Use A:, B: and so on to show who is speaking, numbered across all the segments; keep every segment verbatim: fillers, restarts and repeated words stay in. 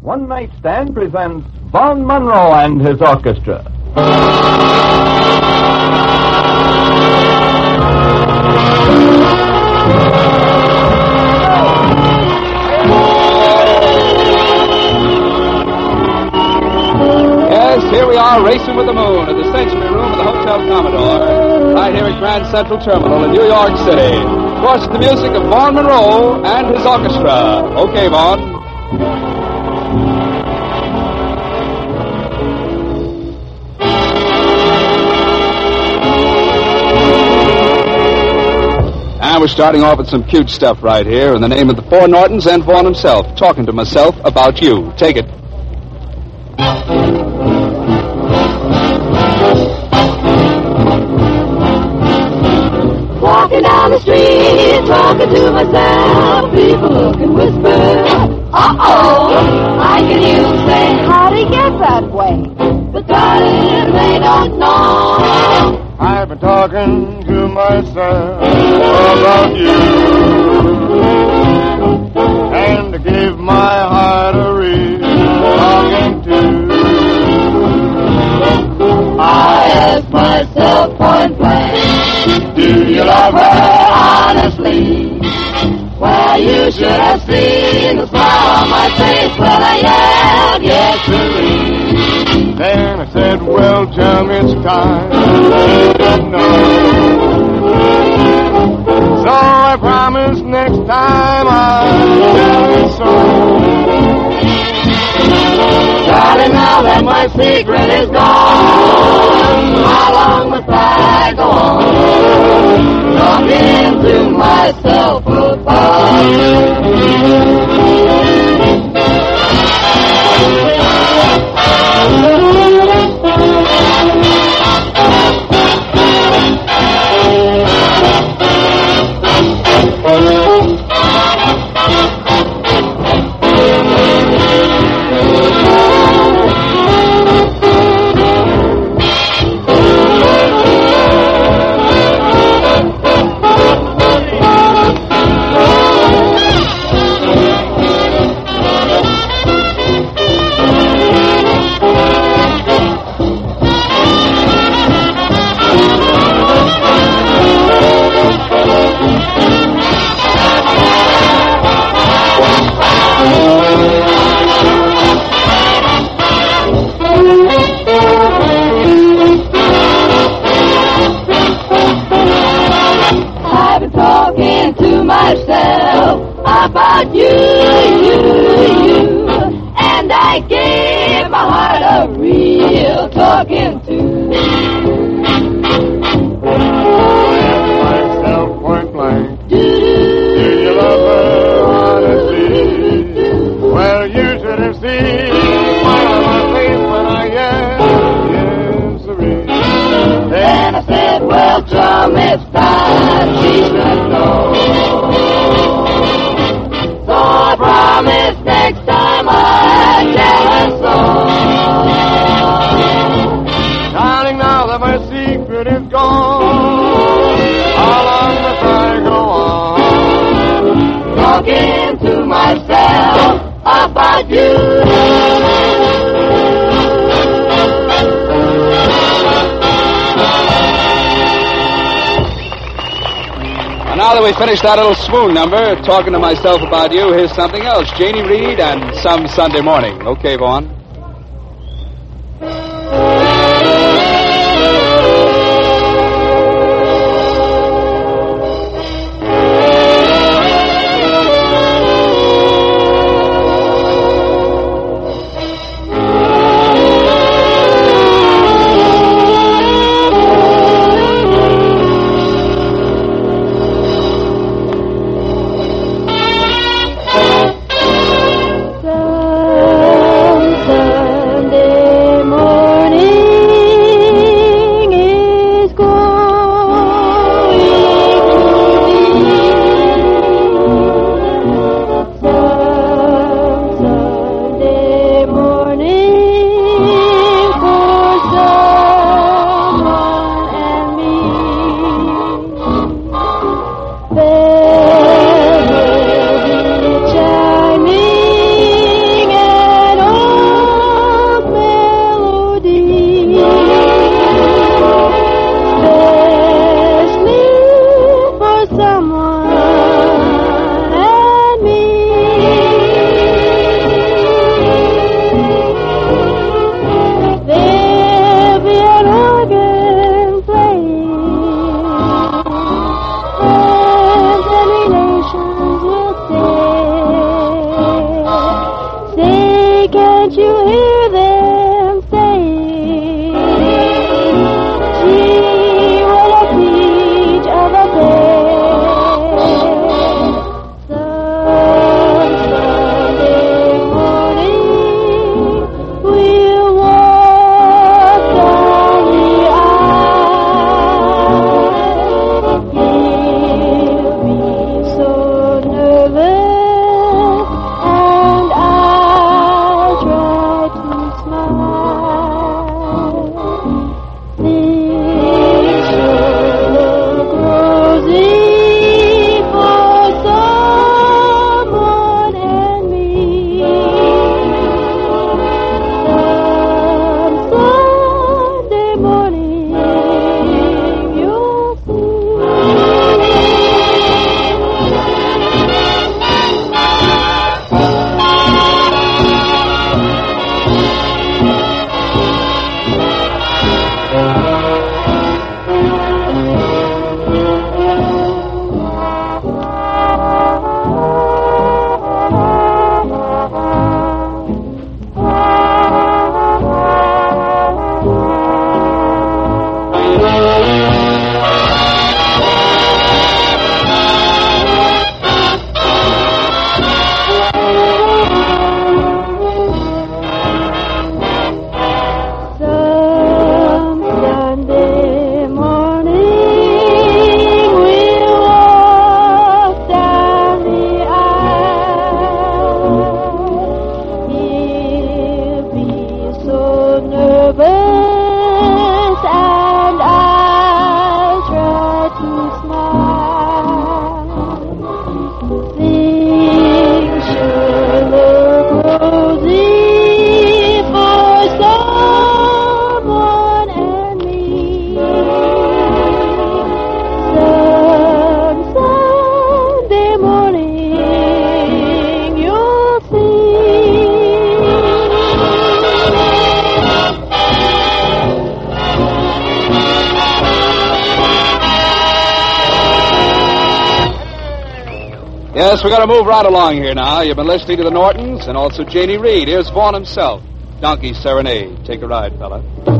A: One Night Stand presents Vaughn Monroe and his orchestra.
B: Yes, here we are racing with the moon at the Century Room of the Hotel Commodore, right here at Grand Central Terminal in New York City. Of course, the music of Vaughn Monroe and his orchestra. Okay, Vaughn. And we're starting off with some cute stuff right here in the name of the Four Nortons and Vaughn himself, talking to myself about you. Take it.
C: Walking down the street, talking to myself, people look and whisper, uh-oh, I can you say, how'd he get that way? But darling, they don't know.
D: I've been talking to myself about you, and to give my heart a real talking to.
C: I ask myself point blank, do you love her honestly? Well, you should have seen the smile on my face when I yelled yes sirree.
D: Then I said, well, chum, it's time to know. So I promise next time I'll tell you so.
C: Darling, now that my secret is gone, how long must I go on talking to myself about about you, you, you, and I gave my heart a real talking to.
D: I asked myself point blank, do you love her honestly? Well, you should have seen the smile on my face when I yelled yes sirree.
C: Then I said, well, chum, it's time she should know. I promise next time I tell her so.
D: Darling, now that my secret is gone, how long must I go on
C: talking to myself about you?
B: Now that we finished that little swoon number, talking to myself about you, here's something else. Janie Reed and Some Sunday Morning. Okay, Vaughn.
C: Can't you hear them say, gee, what a peach of a day. Some Sunday morning we'll walk down the aisle. He'll be so nervous and I'll try to smile. Things sure look rosy for someone and me. Some Sunday morning you'll see. Some Sunday morning we'll walk down the aisle. He'll be so nervous and I'll try to smile. Things sure look rosy for someone and me. Some Sunday morning you'll see.
B: Yes, we're going to move right along here now. You've been listening to the Nortons and also Janie Reed. Here's Vaughn himself. Donkey Serenade. Take a ride, fella.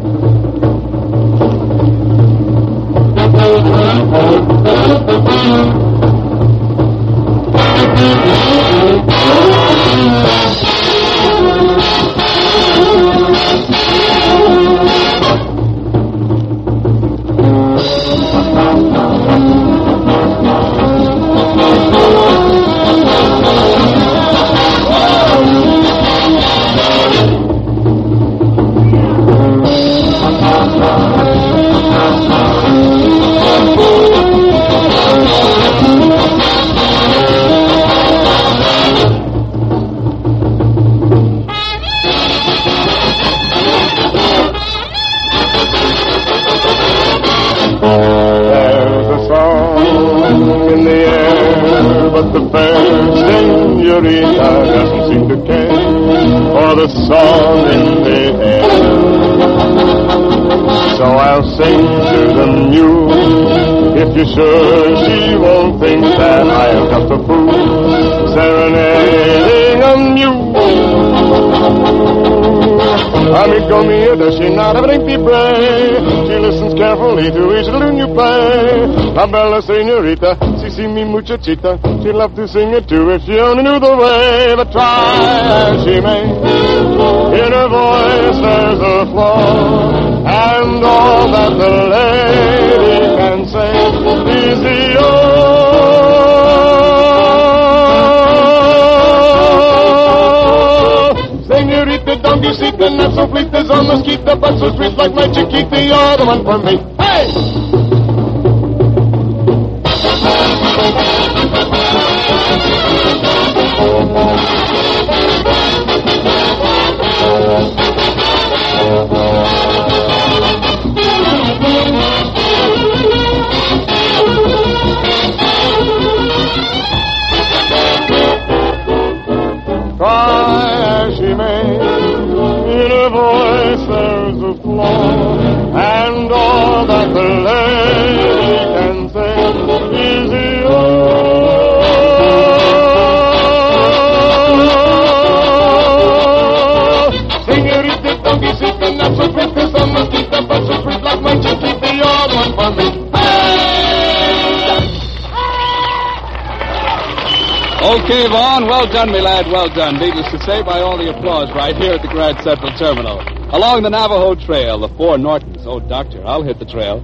D: There's a song in the air, but the fair senorita doesn't seem to care for the song in the air. So I'll sing to the mule, if you're sure she won't think that I am just a fool serenading a mule. Amigo mio, does she not have an empty brain? She listens carefully to each tune you play. La bella senorita, si si mi muchachita, she'd love to sing it too if she only knew the way. But try as she may, in her voice there's a flaw, and all that the lady can say is the Senorita, don't you see the not so fleet as a mosquito, but so sweet like my Chiquita, you're the one for me. Hey! Try as she may, in her voice there's a flaw, and all that the lady can say is the oh,
B: Okay, Vaughn, well done, me lad, well done. Needless to say, by all the applause right here at the Grand Central Terminal. Along the Navajo Trail, the four Nortons. Oh, Doctor, I'll hit the trail.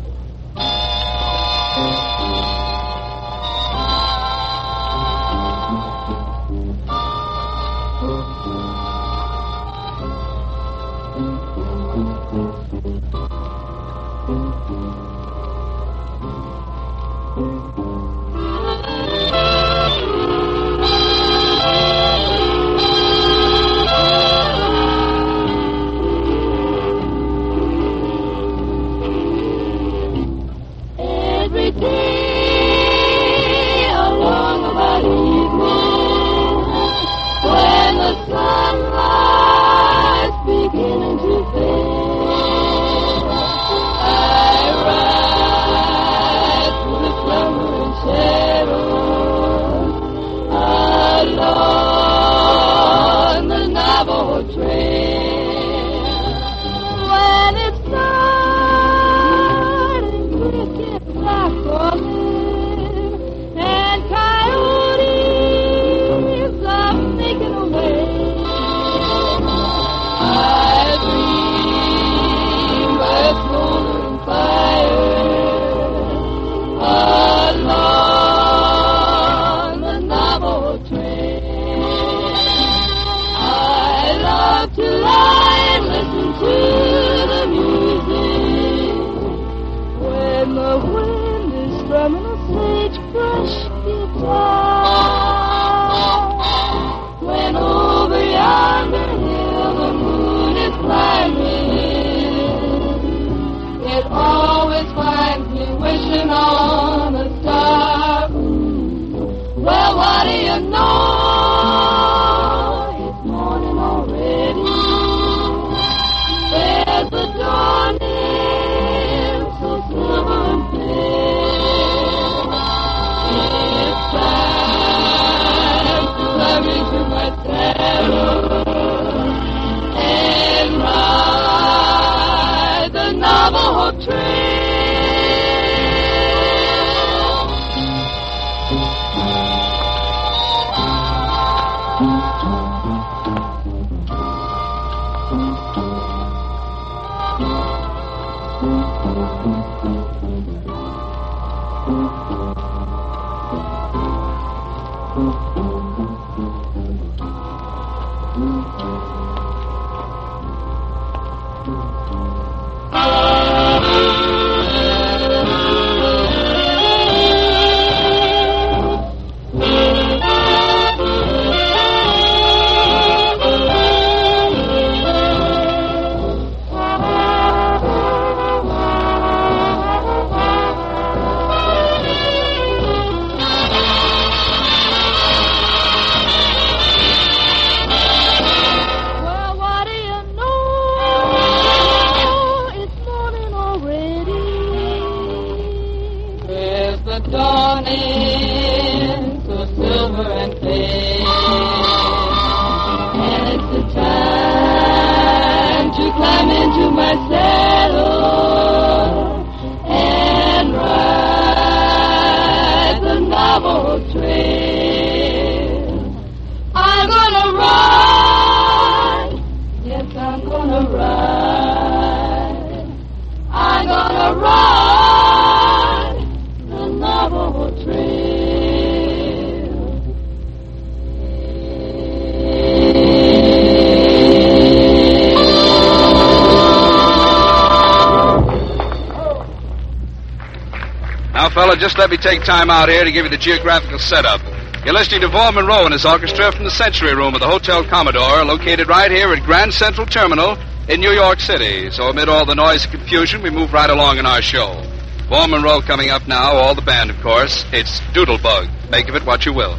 B: Just let me take time out here to give you the geographical setup. You're listening to Vaughn Monroe and his orchestra from the Century Room of the Hotel Commodore, located right here at Grand Central Terminal in New York City. So amid all the noise and confusion, we move right along in our show. Vaughn Monroe coming up now, all the band, of course. It's Doodlebug. Make of it what you will.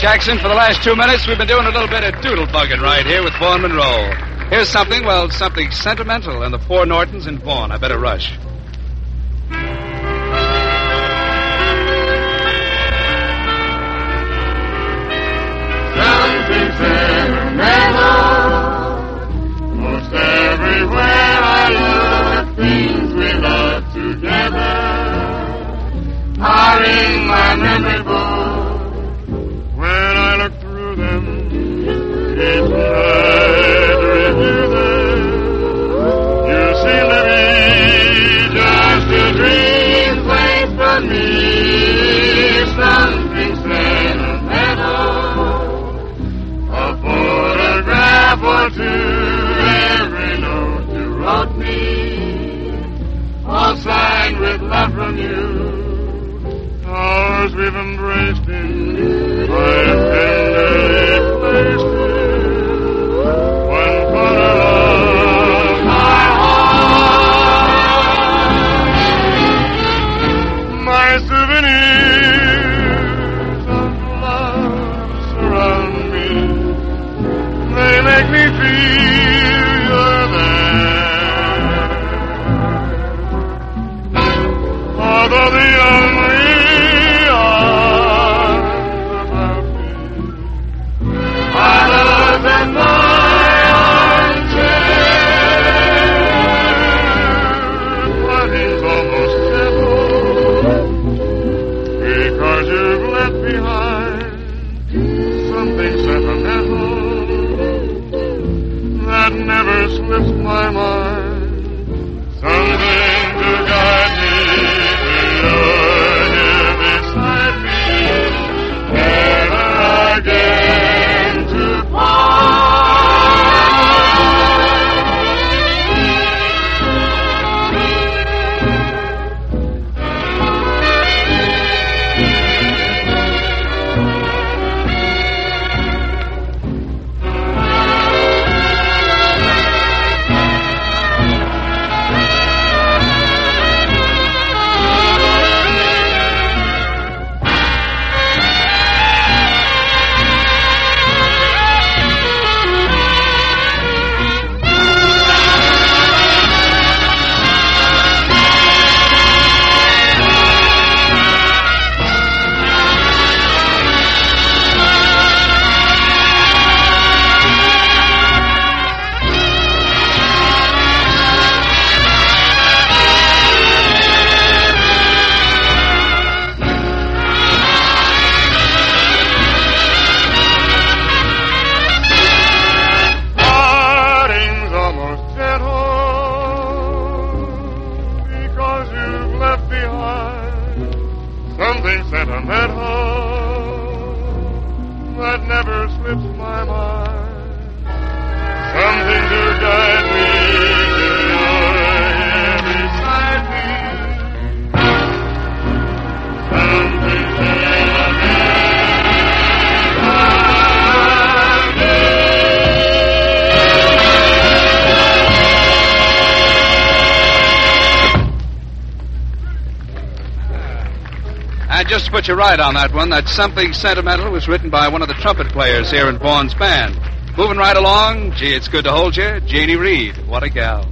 B: Jackson, for the last two minutes, we've been doing a little bit of doodle bugging right here with Vaughn Monroe. Here's something, well, something sentimental in the Four Nortons in Vaughn. I better rush.
D: Something sentimental. Most everywhere I look, things we loved together are in my memory book. When I look through them, each night to review them, you seem to be just a dream place from me. Something sentimental, a photograph or two, every note you wrote me, all signed with love from you. Hours we've embraced in, I have tenderly placed in one corner of my heart. My souvenirs of love surround me. They make me feel you're there. Although the only never slips my mind. Something to guide me to you're here beside me. Never again to
B: Just to put you right on that one, that Something Sentimental was written by one of the trumpet players here in Vaughn's band. Moving right along, gee, it's good to hold you, Janie Reed. What a gal.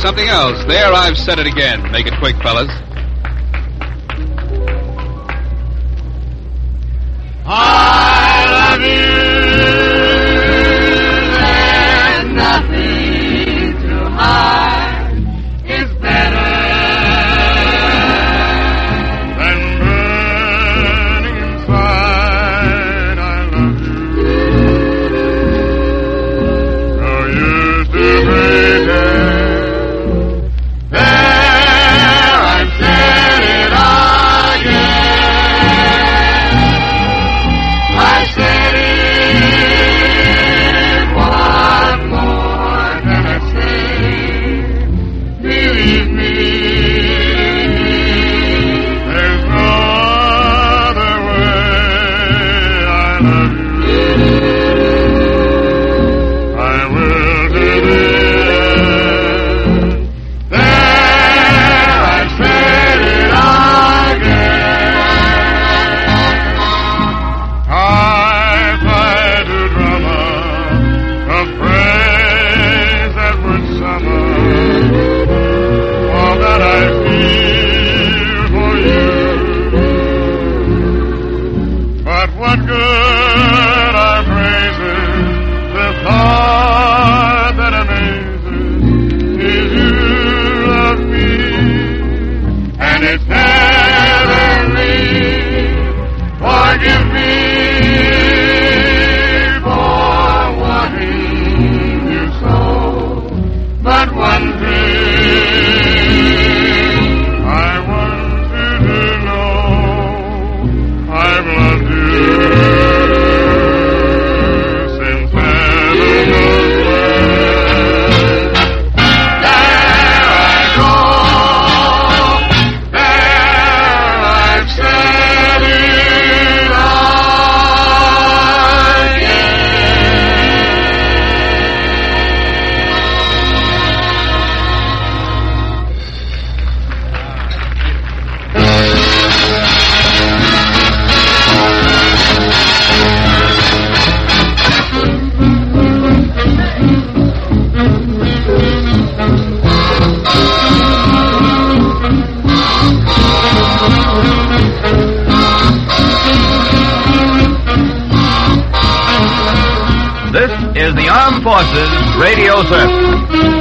B: something else. There, I've said it again. Make it quick, fellas.
D: I love you, and nothing to hide is better than burning inside. I love you, so used to pretend. There, I've said it again. I said it, what more can I say? Believe me, there's no other way. I love you, I will to the end. There, I've said it again. I tried to drum up a phrase that would sum up all that I feel for you. But what good are phrases? The thought that amazes is you love me, and it's heavenly. Forgive me for wanting you so, but one thing I want you to know: I've loved you since heaven was west. There I go, there I've said it
A: This is the Armed Forces Radio Service.